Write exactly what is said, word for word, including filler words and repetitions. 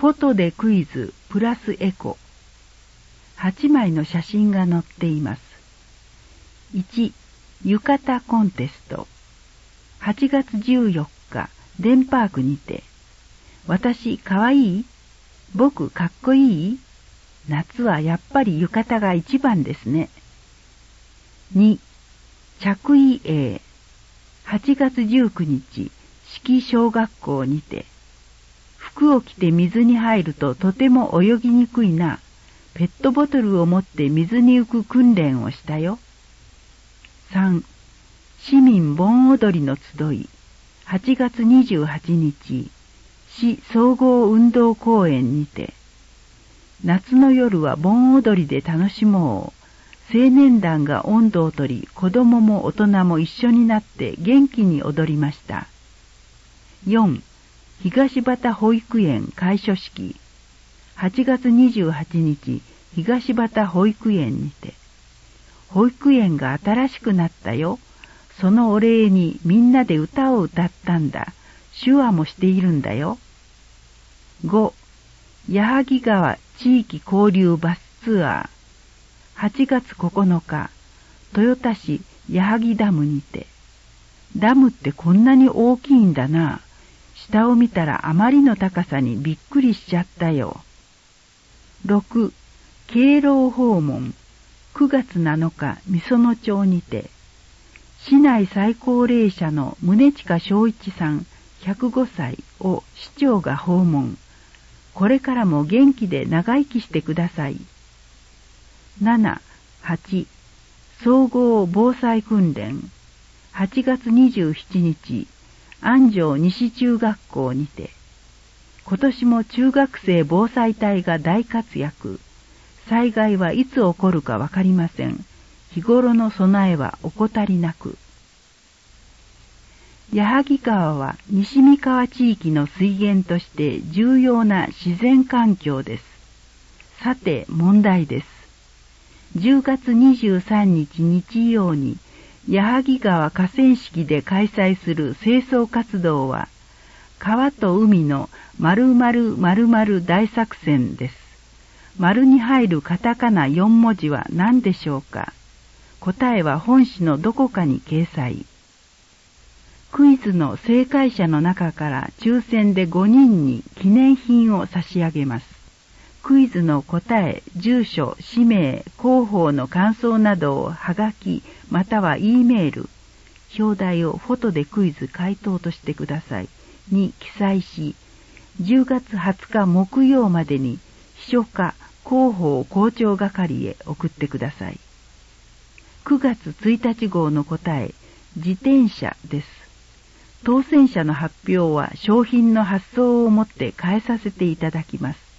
フォトでクイズプラスエコ。はちまいの写真が載っています。いち、浴衣コンテスト。はちがつじゅうよっか、デンパークにて。私かわいい？僕かっこいい？夏はやっぱり浴衣が一番ですね。に、着衣泳。はちがつじゅうくにち、四季小学校にて。服を着て水に入るととても泳ぎにくいな。ペットボトルを持って水に浮く訓練をしたよ。さん、市民盆踊りの集い。はちがつにじゅうはちにち、市総合運動公園にて。夏の夜は盆踊りで楽しもう。青年団が音頭を取り、子供も大人も一緒になって元気に踊りました。よん、東畑保育園開所式。はちがつにじゅうはちにち、東畑保育園にて。保育園が新しくなったよ。そのお礼にみんなで歌を歌ったんだ。手話もしているんだよ。ご、矢作川地域交流バスツアー。はちがつここのか、豊田市矢作ダムにて。ダムってこんなに大きいんだな。下を見たらあまりの高さにびっくりしちゃったよ。ろく、敬老訪問。くがつなのか、みその町にて。市内最高齢者の宗近正一さんひゃくごさいを市長が訪問。これからも元気で長生きしてください。なな、はち、総合防災訓練。はちがつにじゅうしちにち、安城西中学校にて。今年も中学生防災隊が大活躍。災害はいつ起こるかわかりません。日頃の備えは怠りなく。矢作川は西三河地域の水源として重要な自然環境です。さて問題です。じゅうがつにじゅうさんにち日曜に矢作川河川敷で開催する清掃活動は川と海の〇〇〇〇大作戦です。丸に入るカタカナよんもじは何でしょうか。答えは本誌のどこかに掲載。クイズの正解者の中から抽選でごにんに記念品を差し上げます。クイズの答え、住所、氏名、広報の感想などをはがきまたは E メール、表題をフォトでクイズ回答としてくださいに記載し、じゅうがつはつか木曜までに秘書課広報校長係へ送ってください。くがつついたち号の答え、自転車です。当選者の発表は商品の発送をもって変えさせていただきます。